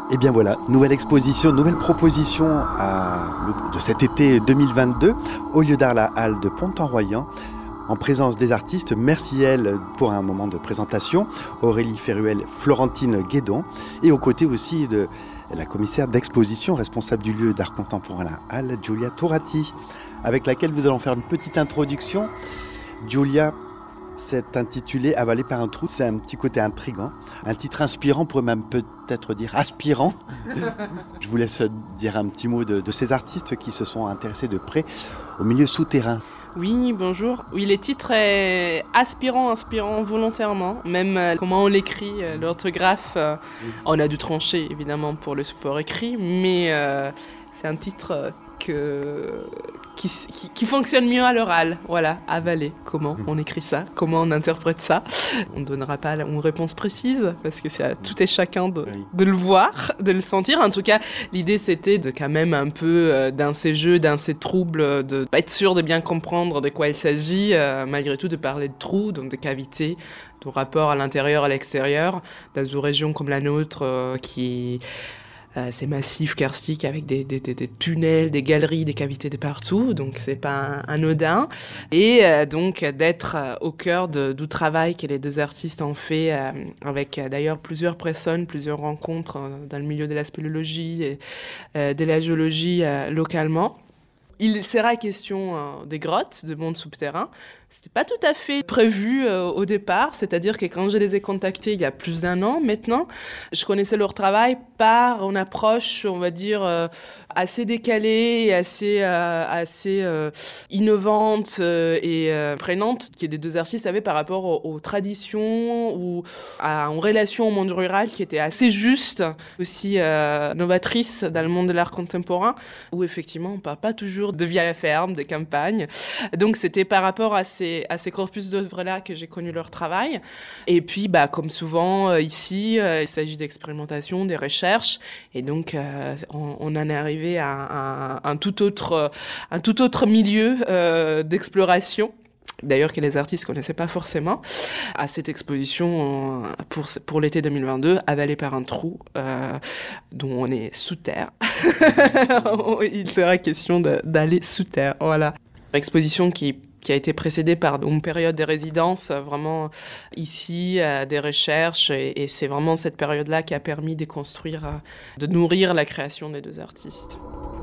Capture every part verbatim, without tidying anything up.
Et bien voilà, nouvelle exposition, nouvelle proposition à, de cet été deux mille vingt-deux au lieu d'art La Halle de Pont-en-Royan, en présence des artistes. Merci elle pour un moment de présentation, Aurélie Ferruel, Florentine Guédon, et aux côtés aussi de la commissaire d'exposition responsable du lieu d'art contemporain La Halle, Giulia Turati, avec laquelle nous allons faire une petite introduction. Giulia, c'est intitulé « Avalé par un trou », c'est un petit côté intriguant, un titre inspirant, on pourrait même peut-être dire aspirant. Je vous laisse dire un petit mot de, de ces artistes qui se sont intéressés de près au milieu souterrain. Oui, bonjour. Oui, le titre est aspirant, inspirant volontairement. Même euh, comment on l'écrit, euh, l'orthographe, euh, on a dû trancher évidemment pour le support écrit, mais euh, c'est un titre euh, que, qui, qui, qui fonctionne mieux à l'oral. Voilà, avaler. Comment on écrit ça? Comment on interprète ça? On ne donnera pas une réponse précise parce que c'est à tout et chacun de, de le voir, de le sentir. En tout cas, l'idée c'était de quand même un peu euh, dans ces jeux, dans ces troubles, de pas être sûr de bien comprendre de quoi il s'agit, euh, malgré tout de parler de trous, donc de cavités, de rapport à l'intérieur, à l'extérieur, dans une région comme la nôtre euh, qui Euh, c'est massif, karstique, avec des, des, des, des tunnels, des galeries, des cavités de partout, donc c'est pas anodin. Et euh, donc d'être euh, au cœur de, du travail que les deux artistes ont fait, euh, avec euh, d'ailleurs plusieurs personnes, plusieurs rencontres euh, dans le milieu de la spéléologie et euh, de la géologie euh, localement. Il sera question euh, des grottes, de monde souterrain. C'était pas tout à fait prévu euh, au départ, c'est-à-dire que quand je les ai contactés il y a plus d'un an maintenant, je connaissais leur travail par une approche, on va dire, euh, assez décalée et assez, euh, assez euh, innovante euh, et euh, prenante que les deux artistes avaient par rapport aux, aux traditions ou à une relation au monde rural qui était assez juste, aussi euh, novatrice dans le monde de l'art contemporain, où effectivement on parle pas toujours de vie à la ferme, de campagne. Donc c'était par rapport à ces à ces corpus d'œuvres-là que j'ai connu leur travail. Et puis, bah, comme souvent euh, ici, euh, il s'agit d'expérimentation, des recherches. Et donc, euh, on, on en est arrivé à, à, à un, tout autre, un tout autre milieu euh, d'exploration. D'ailleurs que les artistes ne connaissaient pas forcément, à cette exposition pour, pour l'été deux mille vingt-deux, Avalé par un trou, euh, dont on est sous terre. Il sera question de, d'aller sous terre, voilà. Exposition qui qui a été précédée par une période de résidence, vraiment ici, euh, des recherches, et, et c'est vraiment cette période-là qui a permis de construire, euh, de nourrir la création des deux artistes.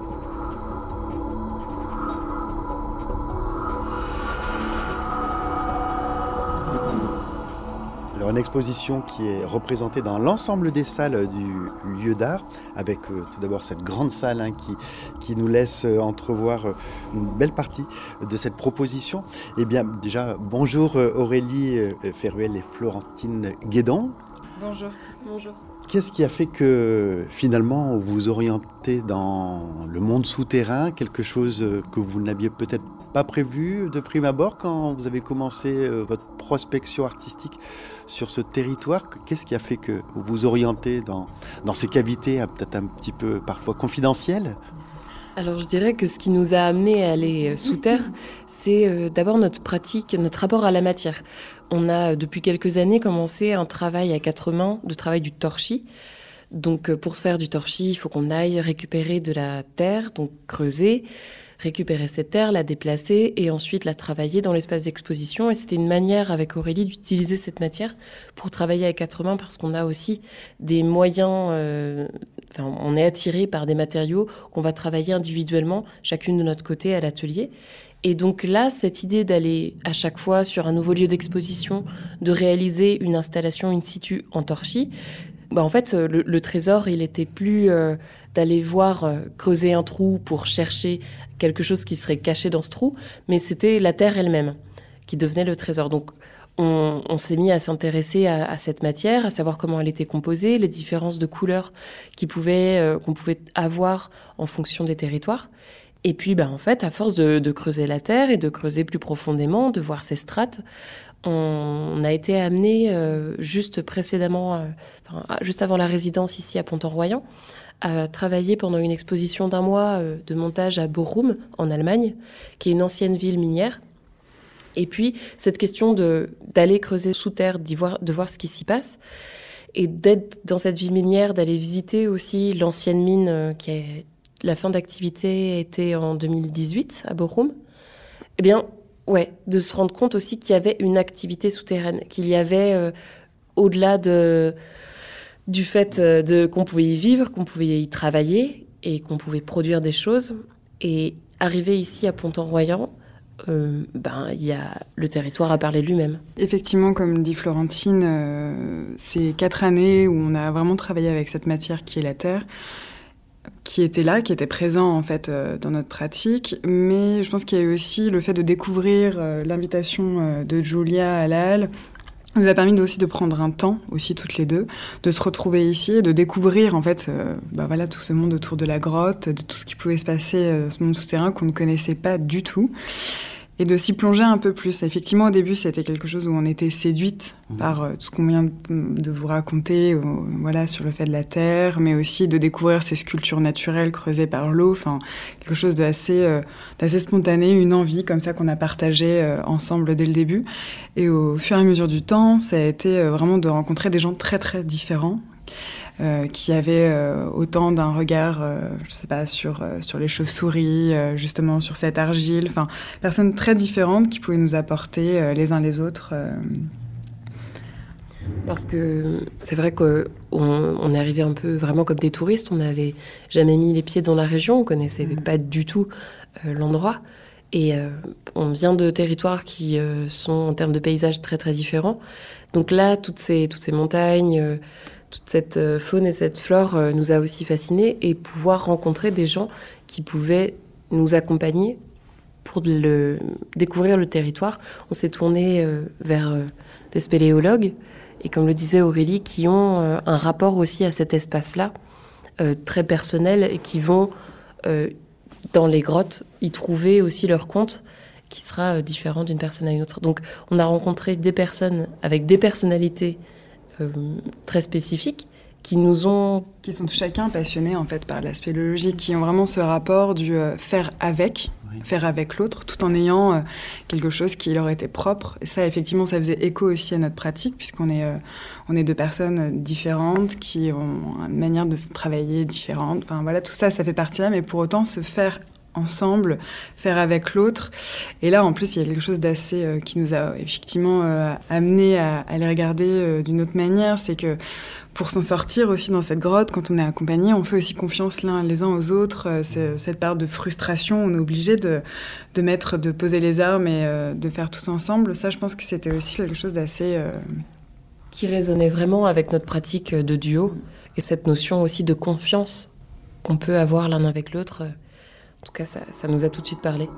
Alors une exposition qui est représentée dans l'ensemble des salles du lieu d'art, avec euh, tout d'abord cette grande salle hein, qui, qui nous laisse euh, entrevoir euh, une belle partie de cette proposition. Eh bien déjà, bonjour euh, Aurélie euh, Ferruel et Florentine Guédon. Bonjour. Bonjour. Qu'est-ce qui a fait que finalement vous vous orientez dans le monde souterrain, quelque chose que vous n'aviez peut-être pas prévu de prime abord quand vous avez commencé euh, votre prospection artistique sur ce territoire? Qu'est-ce qui a fait que vous vous orientez dans, dans ces cavités peut-être un petit peu parfois confidentielles? Alors je dirais que ce qui nous a amené à aller sous terre, c'est euh, d'abord notre pratique, notre rapport à la matière. On a depuis quelques années commencé un travail à quatre mains, de travail du torchis. Donc pour faire du torchis, il faut qu'on aille récupérer de la terre, donc creuser, récupérer cette terre, la déplacer et ensuite la travailler dans l'espace d'exposition. Et c'était une manière avec Aurélie d'utiliser cette matière pour travailler à quatre mains parce qu'on a aussi des moyens, euh, enfin, on est attiré par des matériaux qu'on va travailler individuellement, chacune de notre côté à l'atelier. Et donc là, cette idée d'aller à chaque fois sur un nouveau lieu d'exposition, de réaliser une installation in situ en torchis, bah en fait, le, le trésor, il était plus euh, d'aller voir, euh, creuser un trou pour chercher quelque chose qui serait caché dans ce trou, mais c'était la terre elle-même qui devenait le trésor. Donc, on, on s'est mis à s'intéresser à, à cette matière, à savoir comment elle était composée, les différences de couleurs qui pouvaient, euh, qu'on pouvait avoir en fonction des territoires. Et puis, bah, en fait, à force de, de creuser la terre et de creuser plus profondément, de voir ces strates, on a été amené euh, juste précédemment, euh, enfin, juste avant la résidence ici à Pont-en-Royan, à travailler pendant une exposition d'un mois euh, de montage à Bochum, en Allemagne, qui est une ancienne ville minière. Et puis, cette question de, d'aller creuser sous terre, d'y voir, de voir ce qui s'y passe. Et d'être dans cette ville minière, d'aller visiter aussi l'ancienne mine euh, qui est... La fin d'activité était en deux mille dix-huit à Bochum. Eh bien, ouais, de se rendre compte aussi qu'il y avait une activité souterraine, qu'il y avait, euh, au-delà de, du fait euh, de, qu'on pouvait y vivre, qu'on pouvait y travailler et qu'on pouvait produire des choses. Et arriver ici à Pontorroyan, euh, ben, y a, le territoire a parlé de lui-même. Effectivement, comme dit Florentine, euh, c'est quatre années où on a vraiment travaillé avec cette matière qui est la terre, qui était là, qui était présent en fait euh, dans notre pratique, mais je pense qu'il y a eu aussi le fait de découvrir euh, l'invitation euh, de Julia à la Halle, nous a permis aussi de prendre un temps aussi toutes les deux, de se retrouver ici et de découvrir en fait euh, bah voilà, tout ce monde autour de la grotte, de tout ce qui pouvait se passer, euh, ce monde souterrain qu'on ne connaissait pas du tout. Et de s'y plonger un peu plus. Effectivement, au début, c'était quelque chose où on était séduite mmh. par euh, tout ce qu'on vient de vous raconter, euh, voilà, sur le fait de la terre, mais aussi de découvrir ces sculptures naturelles creusées par l'eau. Enfin, quelque chose d'assez, euh, d'assez spontané, une envie comme ça qu'on a partagée euh, ensemble dès le début. Et au fur et à mesure du temps, ça a été euh, vraiment de rencontrer des gens très très différents. Euh, qui avait euh, autant d'un regard, euh, je sais pas, sur, euh, sur les chauves-souris, euh, justement sur cette argile, enfin, personnes très différentes qui pouvaient nous apporter euh, les uns les autres. Euh... Parce que c'est vrai qu'on on est arrivé un peu vraiment comme des touristes, on n'avait jamais mis les pieds dans la région, on connaissait mmh. pas du tout euh, l'endroit. Et euh, on vient de territoires qui euh, sont en termes de paysages très très différents. Donc là, toutes ces, toutes ces montagnes... Euh, toute cette faune et cette flore euh, nous a aussi fascinés, et pouvoir rencontrer des gens qui pouvaient nous accompagner pour le, découvrir le territoire. On s'est tourné euh, vers euh, des spéléologues, et comme le disait Aurélie, qui ont euh, un rapport aussi à cet espace-là, euh, très personnel, et qui vont, euh, dans les grottes, y trouver aussi leur compte, qui sera euh, différent d'une personne à une autre. Donc on a rencontré des personnes avec des personnalités Euh, très spécifiques qui nous ont... Qui sont chacun passionnés en fait par la spéléologie, qui ont vraiment ce rapport du euh, faire avec, oui. faire avec l'autre, tout en ayant euh, quelque chose qui leur était propre. Et ça, effectivement, ça faisait écho aussi à notre pratique, puisqu'on est, euh, on est deux personnes différentes, qui ont une manière de travailler différente. Enfin voilà, tout ça, ça fait partie là, mais pour autant se faire ensemble, faire avec l'autre. Et là, en plus, il y a quelque chose d'assez euh, qui nous a effectivement euh, amené à, à les regarder euh, d'une autre manière. C'est que pour s'en sortir aussi dans cette grotte, quand on est accompagné, on fait aussi confiance l'un les uns aux autres. Euh, c'est, cette part de frustration, on est obligé de, de mettre, de poser les armes et euh, de faire tout ensemble. Ça, je pense que c'était aussi quelque chose d'assez... Euh... qui résonnait vraiment avec notre pratique de duo, et cette notion aussi de confiance qu'on peut avoir l'un avec l'autre. En tout cas, ça, ça nous a tout de suite parlé.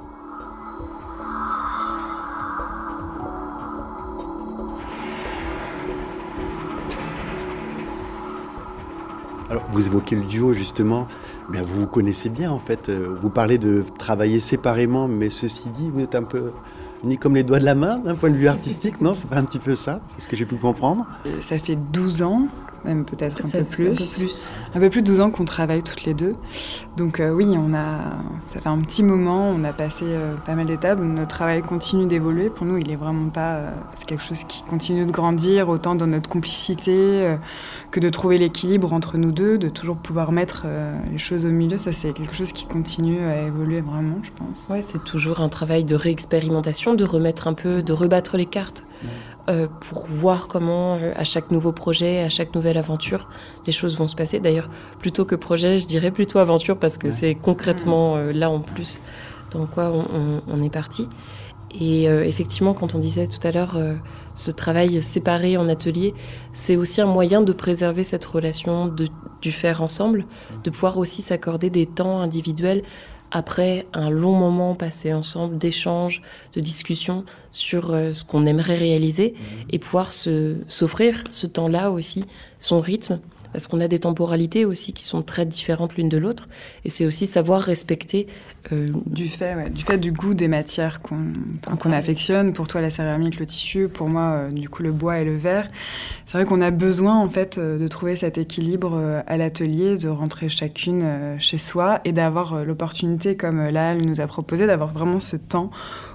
Alors, vous évoquez le duo, justement. Bien, vous vous connaissez bien, en fait. Vous parlez de travailler séparément, mais ceci dit, vous êtes un peu unis comme les doigts de la main, d'un point de vue artistique, non? C'est pas un petit peu ça, ce que j'ai pu comprendre? Ça fait douze ans, même peut-être un ça peu plus. Un peu plus. Un peu plus de douze ans qu'on travaille toutes les deux. Donc euh, oui, on a, ça fait un petit moment, on a passé euh, pas mal d'étapes. Notre travail continue d'évoluer. Pour nous, il est vraiment pas... Euh, c'est quelque chose qui continue de grandir, autant dans notre complicité euh, que de trouver l'équilibre entre nous deux, de toujours pouvoir mettre euh, les choses au milieu. Ça, c'est quelque chose qui continue à évoluer vraiment, je pense. Ouais, c'est toujours un travail de réexpérimentation, de remettre un peu, de rebattre les cartes. Ouais. Euh, pour voir comment, euh, à chaque nouveau projet, à chaque nouvelle aventure, les choses vont se passer. D'ailleurs, plutôt que projet, je dirais plutôt aventure, parce que ouais. c'est concrètement euh, là en plus dans quoi on, on, on est parti. Et euh, effectivement, quand on disait tout à l'heure, euh, ce travail séparé en atelier, c'est aussi un moyen de préserver cette relation de, du faire ensemble, de pouvoir aussi s'accorder des temps individuels après un long moment passé ensemble d'échanges, de discussions sur euh, ce qu'on aimerait réaliser, mmh. et pouvoir se, s'offrir ce temps-là aussi, son rythme, parce qu'on a des temporalités aussi qui sont très différentes l'une de l'autre, et c'est aussi savoir respecter... Euh, du, fait, ouais, du fait du goût des matières qu'on, qu'on affectionne. Pour toi, la céramique, le tissu, pour moi, euh, du coup, le bois et le verre. C'est vrai qu'on a besoin, en fait, euh, de trouver cet équilibre euh, à l'atelier, de rentrer chacune euh, chez soi, et d'avoir euh, l'opportunité, comme euh, là, elle nous a proposé, d'avoir vraiment ce temps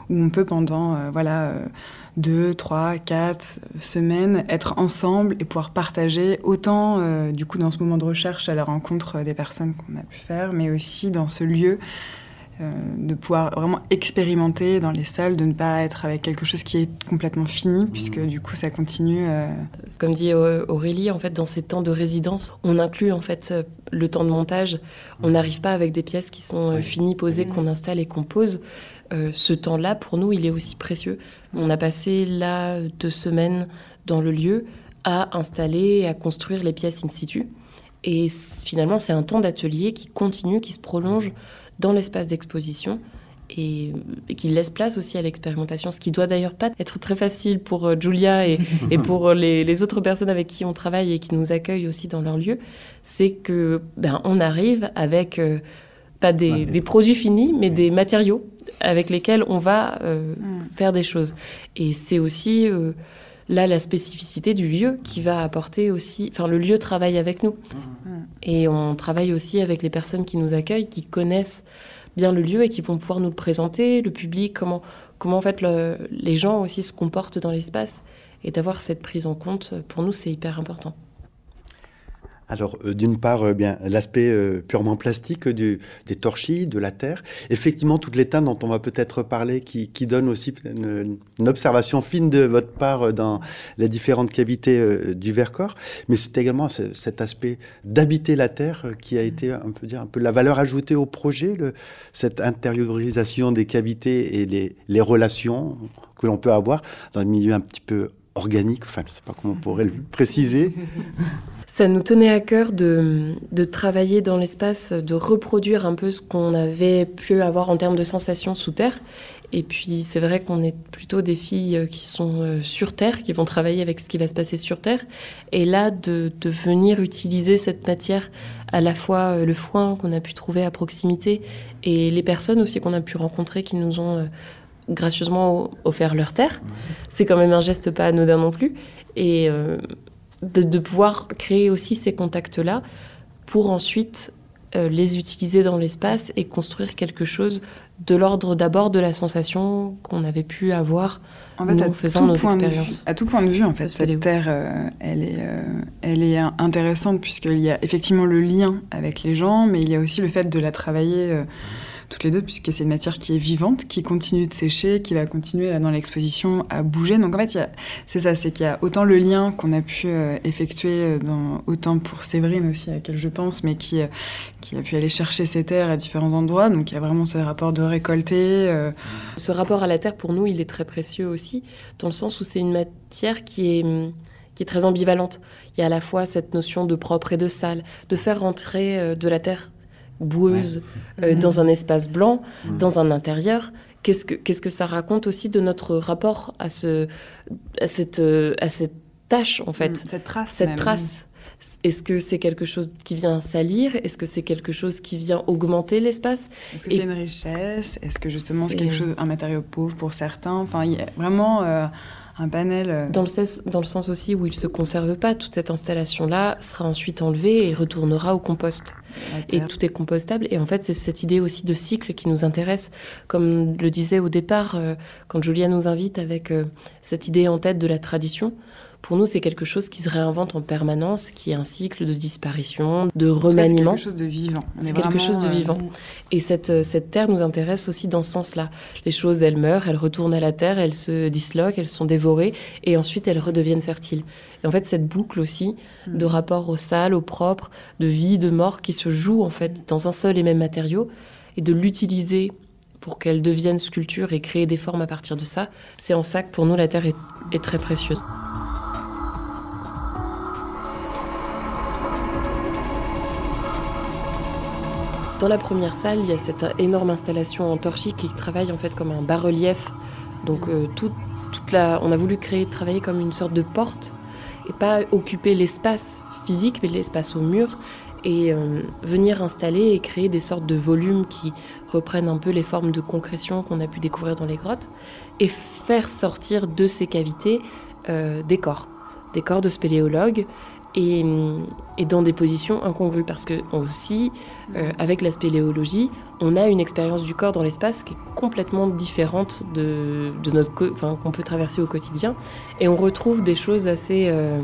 où on peut pendant euh, voilà, euh, deux, trois, quatre semaines être ensemble et pouvoir partager autant euh, du coup dans ce moment de recherche à la rencontre des personnes qu'on a pu faire, mais aussi dans ce lieu. Euh, de pouvoir vraiment expérimenter dans les salles, de ne pas être avec quelque chose qui est complètement fini, puisque du coup ça continue. Euh... Comme dit Aurélie, en fait, dans ces temps de résidence, on inclut en fait le temps de montage. On n'arrive pas avec des pièces qui sont finies, posées, qu'on installe et qu'on pose. Euh, ce temps-là, pour nous, il est aussi précieux. On a passé là deux semaines dans le lieu à installer et à construire les pièces in situ. Et finalement, c'est un temps d'atelier qui continue, qui se prolonge dans l'espace d'exposition et, et qui laisse place aussi à l'expérimentation, ce qui doit d'ailleurs pas être très facile pour Julia et, et pour les, les autres personnes avec qui on travaille et qui nous accueillent aussi dans leur lieu, c'est que ben, on arrive avec euh, pas des, ouais. des produits finis, mais des matériaux avec lesquels on va euh, mmh. faire des choses. Et c'est aussi euh, là la spécificité du lieu qui va apporter aussi... Enfin, le lieu travaille avec nous. Mmh. Et on travaille aussi avec les personnes qui nous accueillent, qui connaissent bien le lieu et qui vont pouvoir nous le présenter, le public, comment, comment en fait le, les gens aussi se comportent dans l'espace. Et d'avoir cette prise en compte, pour nous, c'est hyper important. Alors, euh, d'une part, euh, bien l'aspect euh, purement plastique du, des torchis, de la terre. Effectivement, toutes les teintes dont on va peut-être parler, qui, qui donnent aussi une, une observation fine de votre part dans les différentes cavités euh, du Vercors. Mais c'est également ce, cet aspect d'habiter la terre euh, qui a été, on peut dire, un peu la valeur ajoutée au projet, le, cette intériorisation des cavités et les, les relations que l'on peut avoir dans un milieu un petit peu organique. Enfin, je ne sais pas comment on pourrait le préciser. Ça nous tenait à cœur de, de travailler dans l'espace, de reproduire un peu ce qu'on avait pu avoir en termes de sensations sous terre. Et puis, c'est vrai qu'on est plutôt des filles qui sont sur terre, qui vont travailler avec ce qui va se passer sur terre. Et là, de, de venir utiliser cette matière, à la fois le foin qu'on a pu trouver à proximité et les personnes aussi qu'on a pu rencontrer qui nous ont gracieusement offert leur terre. C'est quand même un geste pas anodin non plus. Et... Euh, De, de pouvoir créer aussi ces contacts-là pour ensuite euh, les utiliser dans l'espace et construire quelque chose de l'ordre d'abord de la sensation qu'on avait pu avoir en fait, nous faisant nos expériences. Vue, à tout point de vue, en fait, cette terre, euh, elle, est, euh, elle est intéressante puisqu'il y a effectivement le lien avec les gens, mais il y a aussi le fait de la travailler euh, toutes les deux, puisque c'est une matière qui est vivante, qui continue de sécher, qui va continuer là, dans l'exposition à bouger. Donc en fait, il y a, c'est ça, c'est qu'il y a autant le lien qu'on a pu euh, effectuer, dans, autant pour Séverine aussi, à laquelle je pense, mais qui, euh, qui a pu aller chercher ses terres à différents endroits. Donc il y a vraiment ce rapport de récolter. Euh... Ce rapport à la terre, pour nous, il est très précieux aussi, dans le sens où c'est une matière qui est... qui est très ambivalente. Il y a à la fois cette notion de propre et de sale, de faire rentrer euh, de la terre boueuse ouais. euh, mmh. dans un espace blanc, mmh. dans un intérieur. Qu'est-ce que, qu'est-ce que ça raconte aussi de notre rapport à, ce, à, cette, euh, à cette tâche, en fait. Mmh, cette trace. Cette même. trace. Est-ce que c'est quelque chose qui vient salir ? Est-ce que c'est quelque chose qui vient augmenter l'espace ? Est-ce que Et... c'est une richesse ? Est-ce que justement c'est, c'est quelque chose, un matériau pauvre pour certains ? Enfin, il y a vraiment... Euh... un panel... Dans le, sens, dans le sens aussi où il ne se conserve pas, toute cette installation-là sera ensuite enlevée et retournera au compost. Et tout est compostable. Et en fait, c'est cette idée aussi de cycle qui nous intéresse. Comme le disait au départ, euh, quand Julia nous invite avec euh, cette idée en tête de la tradition, pour nous, c'est quelque chose qui se réinvente en permanence, qui est un cycle de disparition, de remaniement. C'est quelque chose de vivant. On c'est est quelque vraiment, chose de vivant. Euh... Et cette, cette terre nous intéresse aussi dans ce sens-là. Les choses, elles meurent, elles retournent à la terre, elles se disloquent, elles sont dévorées, et ensuite elles redeviennent fertiles. Et en fait, cette boucle aussi, mmh. de rapport au sale, au propre, de vie, de mort, qui se joue en fait dans un seul et même matériau, et de l'utiliser pour qu'elle devienne sculpture et créer des formes à partir de ça, c'est en ça que pour nous, la terre est, est très précieuse. Dans la première salle, il y a cette énorme installation en torchis qui travaille en fait comme un bas-relief. Donc euh, tout, toute la, on a voulu créer, travailler comme une sorte de porte et pas occuper l'espace physique, mais l'espace au mur et euh, venir installer et créer des sortes de volumes qui reprennent un peu les formes de concrétion qu'on a pu découvrir dans les grottes et faire sortir de ces cavités euh, des corps, des corps de spéléologues et, et dans des positions incongrues. Parce que aussi, euh, avec la spéléologie, on a une expérience du corps dans l'espace qui est complètement différente de, de notre, enfin, qu'on peut traverser au quotidien. Et on retrouve des choses assez, euh,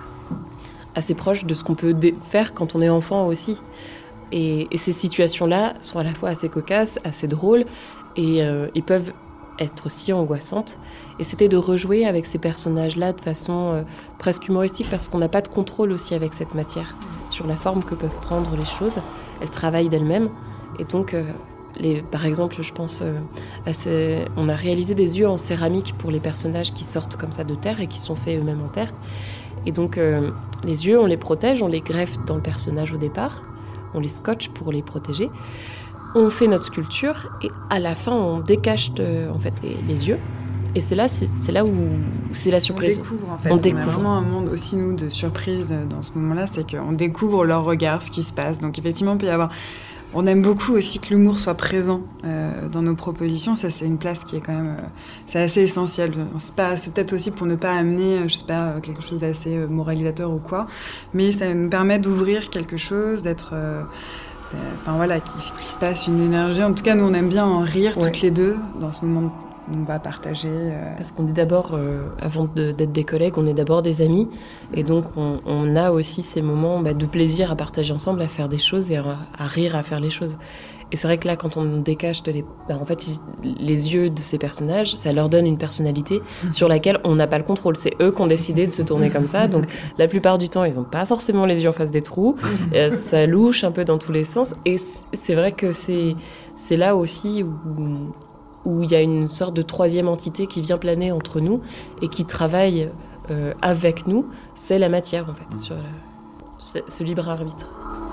assez proches de ce qu'on peut dé- faire quand on est enfant aussi. Et, et ces situations-là sont à la fois assez cocasses, assez drôles, et, euh, et peuvent être aussi angoissantes. Et c'était de rejouer avec ces personnages-là de façon euh, presque humoristique, parce qu'on n'a pas de contrôle aussi avec cette matière sur la forme que peuvent prendre les choses. Elles travaillent d'elles-mêmes. Et donc, euh, les, par exemple, je pense, euh, à ces, on a réalisé des yeux en céramique pour les personnages qui sortent comme ça de terre et qui sont faits eux-mêmes en terre. Et donc, euh, les yeux, on les protège, on les greffe dans le personnage au départ, on les scotche pour les protéger. On fait notre sculpture et à la fin, on décache de, en fait, les, les yeux. Et c'est là, c'est, c'est là où c'est la surprise. On découvre en fait. On On découvre. a vraiment un monde aussi, nous, de surprise dans ce moment-là. C'est qu'on découvre leur regard, ce qui se passe. Donc effectivement, il peut y avoir... On aime beaucoup aussi que l'humour soit présent euh, dans nos propositions. Ça, c'est une place qui est quand même... Euh, c'est assez essentiel. C'est, pas, c'est peut-être aussi pour ne pas amener, je sais pas, quelque chose d'assez moralisateur ou quoi. Mais ça nous permet d'ouvrir quelque chose, d'être... Euh, Enfin voilà, qu'il qui se passe une énergie. En tout cas, nous, on aime bien en rire ouais. toutes les deux dans ce moment qu'on va partager. Euh... Parce qu'on est d'abord, euh, avant de, d'être des collègues, on est d'abord des amis. Et donc, on, on a aussi ces moments bah, de plaisir à partager ensemble, à faire des choses et à, à rire, à faire les choses. Et c'est vrai que là, quand on décache de les, bah, en fait, les yeux de ces personnages, ça leur donne une personnalité sur laquelle on n'a pas le contrôle. C'est eux qui ont décidé de se tourner comme ça. Donc, la plupart du temps, ils n'ont pas forcément les yeux en face des trous. Euh, ça louche un peu dans tous les sens. Et c'est vrai que c'est, c'est là aussi où, où il y a une sorte de troisième entité qui vient planer entre nous et qui travaille euh, avec nous. C'est la matière, en fait, sur la, ce libre arbitre.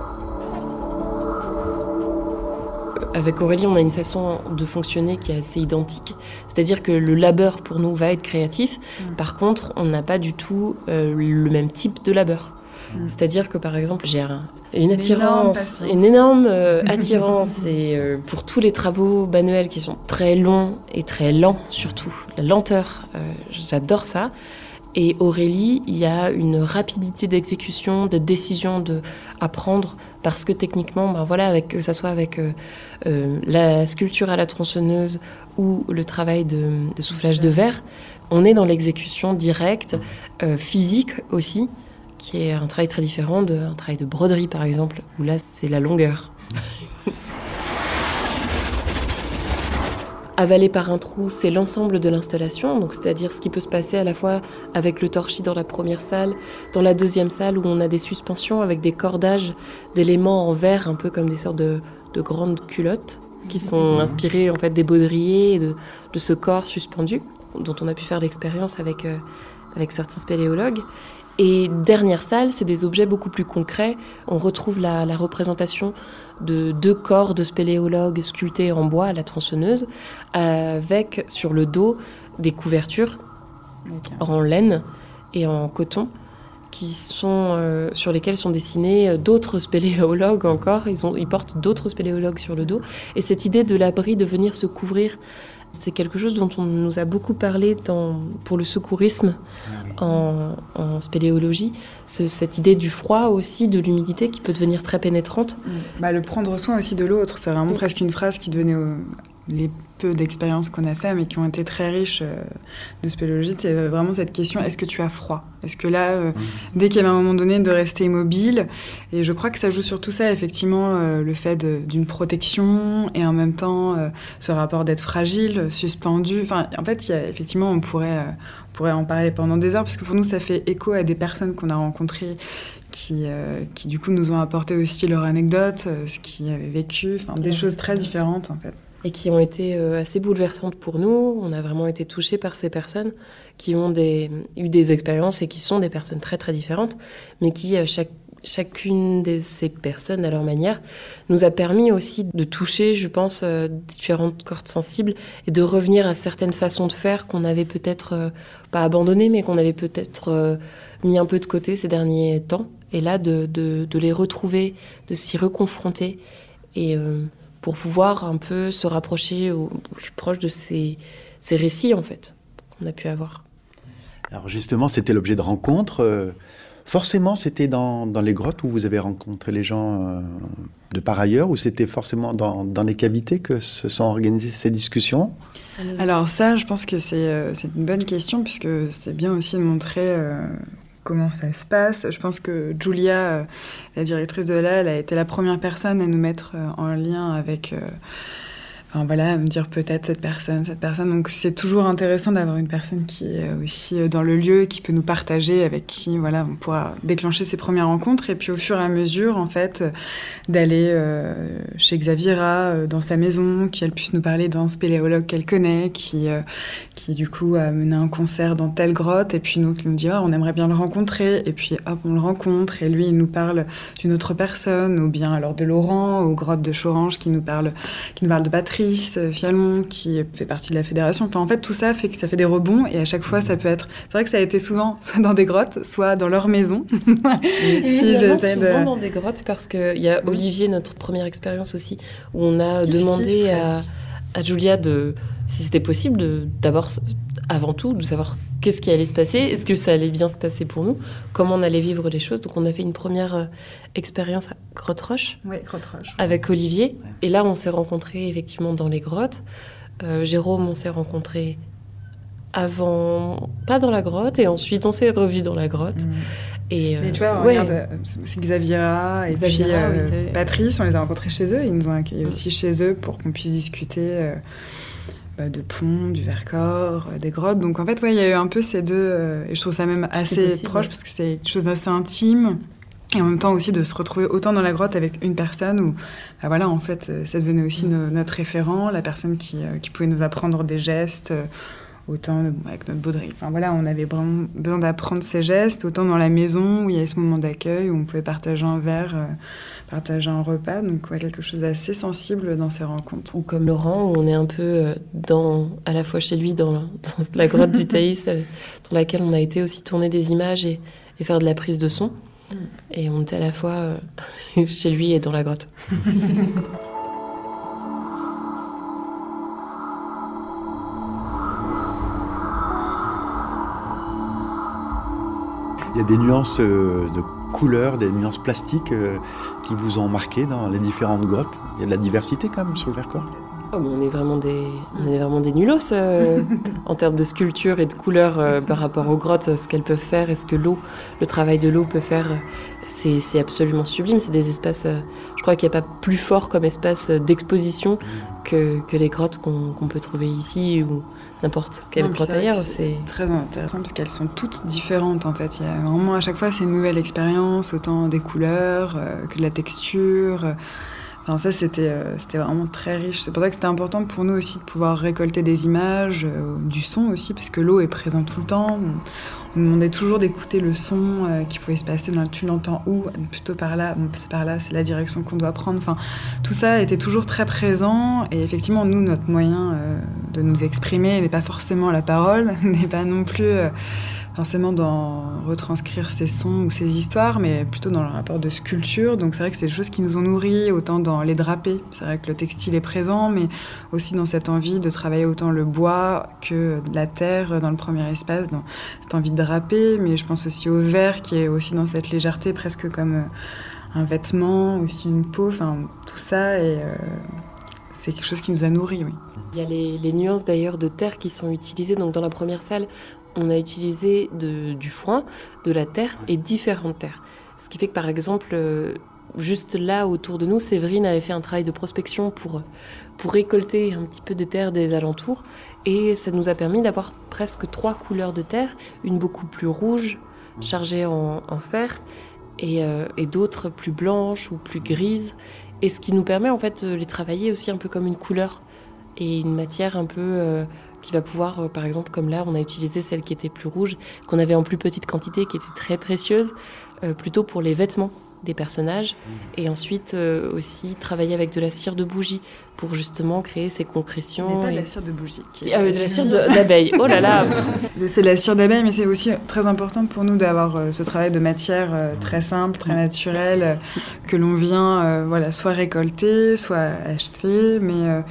Avec Aurélie, on a une façon de fonctionner qui est assez identique. C'est-à-dire que le labeur, pour nous, va être créatif. Mmh. Par contre, on n'a pas du tout euh, le même type de labeur. Mmh. C'est-à-dire que, par exemple, j'ai un, une attirance, une énorme, une énorme euh, attirance et, euh, pour tous les travaux manuels qui sont très longs et très lents, surtout. La lenteur, euh, j'adore ça. Et Aurélie, il y a une rapidité d'exécution, de décision de, à prendre, parce que techniquement, ben voilà, avec, que ça soit avec euh, euh, la sculpture à la tronçonneuse ou le travail de, de soufflage de verre, on est dans l'exécution directe, euh, physique aussi, qui est un travail très différent d'un travail de broderie, par exemple, où là, c'est la longueur. Avalé par un trou, c'est l'ensemble de l'installation, donc c'est-à-dire ce qui peut se passer à la fois avec le torchis dans la première salle, dans la deuxième salle où on a des suspensions avec des cordages d'éléments en verre, un peu comme des sortes de, de grandes culottes qui sont inspirées en fait des baudriers et de, de ce corps suspendu dont on a pu faire l'expérience avec, euh, avec certains spéléologues. Et dernière salle, c'est des objets beaucoup plus concrets. On retrouve la, la représentation de deux corps de spéléologues sculptés en bois à la tronçonneuse, avec sur le dos des couvertures okay. en laine et en coton, qui sont, euh, sur lesquelles sont dessinés d'autres spéléologues encore. Ils, ont, ils portent d'autres spéléologues sur le dos. Et cette idée de l'abri, de venir se couvrir, c'est quelque chose dont on nous a beaucoup parlé dans, pour le secourisme en, en spéléologie. Ce, cette idée du froid aussi, de l'humidité qui peut devenir très pénétrante. Bah, le prendre soin aussi de l'autre, c'est vraiment mmh. presque une phrase qui devenait au, les peu d'expériences qu'on a fait, mais qui ont été très riches euh, de spéléologie. C'est vraiment cette question, est-ce que tu as froid ? Est-ce que là, euh, mmh. dès qu'il y avait un moment donné, de rester immobile ? Et je crois que ça joue sur tout ça, effectivement, euh, le fait de, d'une protection et en même temps, euh, ce rapport d'être fragile, suspendu. Enfin, en fait, il y a, effectivement, on pourrait, euh, on pourrait en parler pendant des heures, parce que pour nous, ça fait écho à des personnes qu'on a rencontrées qui, euh, qui du coup, nous ont apporté aussi leur anecdote, euh, ce qu'ils avaient vécu, enfin, des ouais, choses très différentes, en fait. Et qui ont été euh, assez bouleversantes pour nous. On a vraiment été touchés par ces personnes qui ont des, eu des expériences et qui sont des personnes très très différentes, mais qui, euh, chaque, chacune de ces personnes, à leur manière, nous a permis aussi de toucher, je pense, euh, différentes cordes sensibles et de revenir à certaines façons de faire qu'on avait peut-être, euh, pas abandonnées, mais qu'on avait peut-être euh, mis un peu de côté ces derniers temps. Et là, de, de, de les retrouver, de s'y reconfronter et... Euh, pour pouvoir un peu se rapprocher au, plus proche de ces, ces récits, en fait, qu'on a pu avoir. Alors justement, c'était l'objet de rencontres. forcément, c'était dans, dans les grottes où vous avez rencontré les gens euh, de par ailleurs, ou c'était forcément dans, dans les cavités que se sont organisées ces discussions ? Alors ça, je pense que c'est, euh, c'est une bonne question, puisque c'est bien aussi de montrer euh, comment ça se passe. Je pense que Julia, euh, la directrice de l'A L, a été la première personne à nous mettre euh, en lien avec... Euh, Enfin, voilà, me dire peut-être cette personne, cette personne. Donc, c'est toujours intéressant d'avoir une personne qui est aussi dans le lieu, qui peut nous partager, avec qui, voilà, on pourra déclencher ces premières rencontres. Et puis, au fur et à mesure, en fait, d'aller euh, chez Xaviera, euh, dans sa maison, qu'elle puisse nous parler d'un spéléologue qu'elle connaît, qui, euh, qui, du coup, a mené un concert dans telle grotte. Et puis, nous, qui nous dit, oh, on aimerait bien le rencontrer. Et puis, hop, on le rencontre. Et lui, il nous parle d'une autre personne, ou bien alors de Laurent, aux grottes de Chorange, qui nous parle, qui nous parle de Patrice. Fialon, qui fait partie de la fédération. Enfin, en fait, tout ça fait que ça fait des rebonds, et à chaque fois, ça peut être... C'est vrai que ça a été souvent soit dans des grottes, soit dans leur maison. si j'essaie souvent de... dans des grottes, parce qu'il y a Olivier, notre première expérience aussi, où on a kiff, demandé kiff, à, à Julia de, si c'était possible, de, d'abord, avant tout, de savoir qu'est-ce qui allait se passer, est-ce que ça allait bien se passer pour nous, comment on allait vivre les choses. Donc on a fait une première euh, expérience à Grotte-Roche, oui, Grotte-Roche, avec Olivier. Ouais. Et là, on s'est rencontrés effectivement dans les grottes. Euh, Jérôme, on s'est rencontrés avant, pas dans la grotte, et ensuite on s'est revus dans la grotte. Mmh. Et, euh, et tu vois, ouais. regarde, c'est Xaviera et Xaviera, puis euh, oui, Patrice, on les a rencontrés chez eux. Ils nous ont accueillis mmh. aussi chez eux pour qu'on puisse discuter... Euh, Bah, de Pont, du Vercors, euh, des grottes. Donc en fait, ouais, il y a eu un peu ces deux... Euh, et je trouve ça même assez possible, proche, ouais. Parce que c'est quelque chose d'assez intime. Et en même temps aussi de se retrouver autant dans la grotte avec une personne où, bah voilà, en fait, ça devenait aussi mm. no, notre référent, la personne qui, euh, qui pouvait nous apprendre des gestes, euh, autant bon, avec notre baudrier. Enfin voilà, on avait vraiment besoin d'apprendre ces gestes, autant dans la maison où il y avait ce moment d'accueil, où on pouvait partager un verre... Euh, partager un repas, donc ouais, quelque chose d'assez sensible dans ces rencontres. Ou comme Laurent, où on est un peu dans, à la fois chez lui, dans, dans la grotte du Thaïs, dans laquelle on a été aussi tourner des images et, et faire de la prise de son. Mm. Et on était à la fois chez lui et dans la grotte. Il y a des nuances de couleurs, des nuances plastiques euh, qui vous ont marqué dans les différentes grottes. Il y a de la diversité quand même sur le Vercors. Oh, mais on est vraiment des, on est vraiment des nulos euh, en termes de sculpture et de couleurs euh, par rapport aux grottes, ce qu'elles peuvent faire et ce que l'eau, le travail de l'eau peut faire. C'est, c'est absolument sublime. C'est des espaces, euh, je crois qu'il n'y a pas plus fort comme espace d'exposition que, que les grottes qu'on, qu'on peut trouver ici ou n'importe quelle non, grotte ailleurs. C'est, c'est très intéressant parce qu'elles sont toutes différentes en fait. Il y a vraiment à chaque fois c'est une nouvelle expérience, autant des couleurs euh, que de la texture. Euh, Enfin, ça, c'était, euh, c'était vraiment très riche. C'est pour ça que c'était important pour nous aussi de pouvoir récolter des images, euh, du son aussi, parce que l'eau est présente tout le temps. On, on nous demandait toujours d'écouter le son euh, qui pouvait se passer. Dans le, tu l'entends où ? Plutôt par là. Bon, c'est par là, c'est la direction qu'on doit prendre. Enfin, tout ça était toujours très présent. Et effectivement, nous, notre moyen euh, de nous exprimer n'est pas forcément la parole, n'est pas non plus... Euh, forcément dans retranscrire ces sons ou ces histoires, mais plutôt dans le rapport de sculpture. Donc c'est vrai que c'est des choses qui nous ont nourris, autant dans les drapés. C'est vrai que le textile est présent, mais aussi dans cette envie de travailler autant le bois que la terre dans le premier espace, dans cette envie de draper. Mais je pense aussi au verre, qui est aussi dans cette légèreté, presque comme un vêtement, aussi une peau. Enfin, tout ça, et euh, c'est quelque chose qui nous a nourris, oui. Il y a les, les nuances d'ailleurs de terre qui sont utilisées. Donc dans la première salle, on a utilisé de, du foin, de la terre et différentes terres. Ce qui fait que par exemple, euh, juste là autour de nous, Séverine avait fait un travail de prospection pour, pour récolter un petit peu de terre des alentours. Et ça nous a permis d'avoir presque trois couleurs de terre, une beaucoup plus rouge, chargée en, en fer, et, euh, et d'autres plus blanches ou plus grises. Et ce qui nous permet en fait de les travailler aussi un peu comme une couleur. Et une matière un peu euh, qui va pouvoir, euh, par exemple, comme là, on a utilisé celle qui était plus rouge, qu'on avait en plus petite quantité, qui était très précieuse, euh, plutôt pour les vêtements des personnages. Et ensuite, euh, aussi, travailler avec de la cire de bougie pour justement créer ces concrétions. Mais pas et... de la cire de bougie. Qui est... Ah, de la cire de, d'abeille. Oh là là. C'est de la cire d'abeille, mais c'est aussi très important pour nous d'avoir euh, ce travail de matière euh, très simple, très naturelle, euh, que l'on vient euh, voilà, soit récolter, soit acheter, mais... Euh,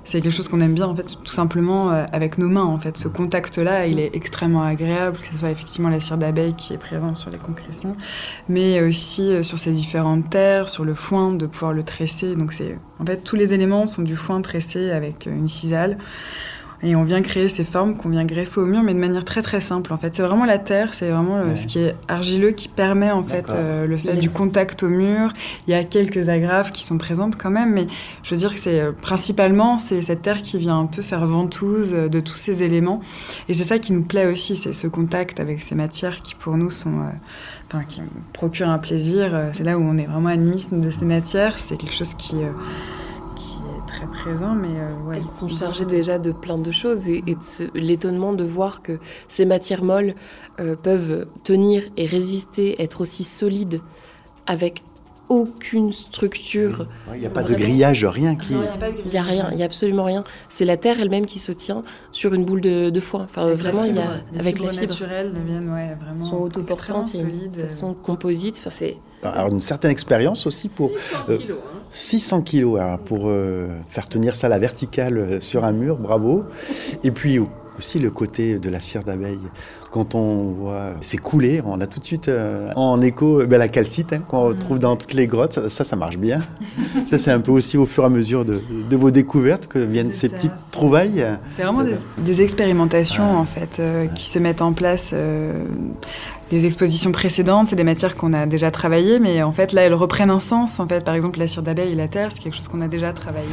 c'est quelque chose qu'on aime bien, en fait, tout simplement euh, avec nos mains. En fait, ce contact-là, il est extrêmement agréable, que ce soit effectivement la cire d'abeille qui est présente sur les concrétions, mais aussi euh, sur ces différentes terres, sur le foin, de pouvoir le tresser. Donc, c'est, en fait, tous les éléments sont du foin tressé avec une cisale. Et on vient créer ces formes qu'on vient greffer au mur, mais de manière très très simple. En fait, c'est vraiment la terre, c'est vraiment ouais. ce qui est argileux qui permet en fait euh, le fait yes. du contact au mur. Il y a quelques agrafes qui sont présentes quand même, mais je veux dire que c'est euh, principalement c'est cette terre qui vient un peu faire ventouse euh, de tous ces éléments. Et c'est ça qui nous plaît aussi, c'est ce contact avec ces matières qui pour nous sont, euh, enfin qui procurent un plaisir. C'est là où on est vraiment animiste de ces matières. C'est quelque chose qui euh, qui est très présent, mais euh, ouais. Elles sont chargées déjà de plein de choses et, et de ce, l'étonnement de voir que ces matières molles euh, peuvent tenir et résister, être aussi solides avec aucune structure. Il n'y a pas de grillage, rien qui... Il n'y a rien, il n'y a absolument rien. C'est la terre elle-même qui se tient sur une boule de, de foin. Enfin, avec vraiment, il y a, les avec fibres les fibres naturelles deviennent ouais, vraiment sont autoportantes, elles sont composites. Enfin, c'est... Alors, une certaine expérience aussi pour... six cents kilos. Hein. six cents kilos, alors, pour euh, faire tenir ça à la verticale sur un mur, bravo. Et puis aussi le côté de la cire d'abeille. Quand on voit s'écouler, on a tout de suite euh, en écho ben, la calcite hein, qu'on retrouve dans toutes les grottes. Ça, ça, ça marche bien. Ça, c'est un peu aussi au fur et à mesure de, de vos découvertes que viennent c'est ces ça, petites c'est... trouvailles. C'est vraiment des, des expérimentations ah. en fait, euh, qui se mettent en place. Euh, les expositions précédentes, c'est des matières qu'on a déjà travaillées, mais en fait, là, elles reprennent un sens. En fait, par exemple, la cire d'abeille et la terre, c'est quelque chose qu'on a déjà travaillé.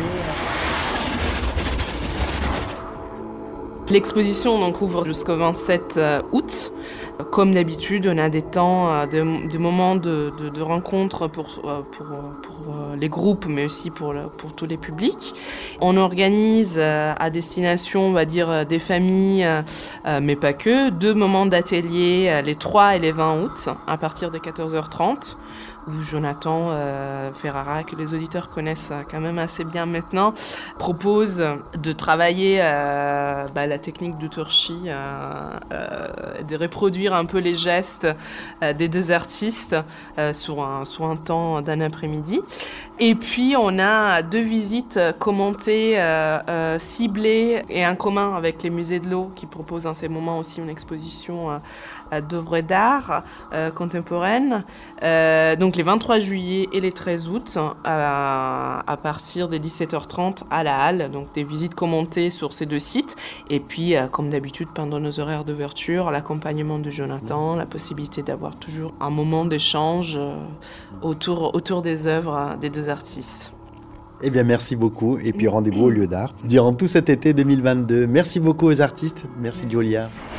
L'exposition donc, ouvre jusqu'au vingt-sept août. Comme d'habitude, on a des temps, des, des moments de, de, de rencontres pour, pour, pour les groupes, mais aussi pour, le, pour tous les publics. On organise à destination, on va dire, des familles, mais pas que, deux moments d'atelier, les trois et les vingt août, à partir de quatorze heures trente. Où Jonathan euh, Ferrara, que les auditeurs connaissent quand même assez bien maintenant, propose de travailler euh, bah, la technique du torchis, euh, euh, de reproduire un peu les gestes euh, des deux artistes euh, sur, un, sur un temps d'un après-midi. Et puis, on a deux visites commentées, euh, euh, ciblées et en commun avec les musées de l'eau qui proposent en ces moments aussi une exposition euh, d'œuvres d'art euh, contemporaines. Euh, donc, les vingt-trois juillet et les treize août, euh, à partir des dix-sept heures trente à la Halle. Donc, des visites commentées sur ces deux sites. Et puis, euh, comme d'habitude, pendant nos horaires d'ouverture, l'accompagnement de Jonathan, la possibilité d'avoir toujours un moment d'échange euh, autour, autour des œuvres des deux artistes. Eh bien, merci beaucoup. Et puis, rendez-vous au lieu d'art durant tout cet été deux mille vingt-deux. Merci beaucoup aux artistes. Merci, Julia.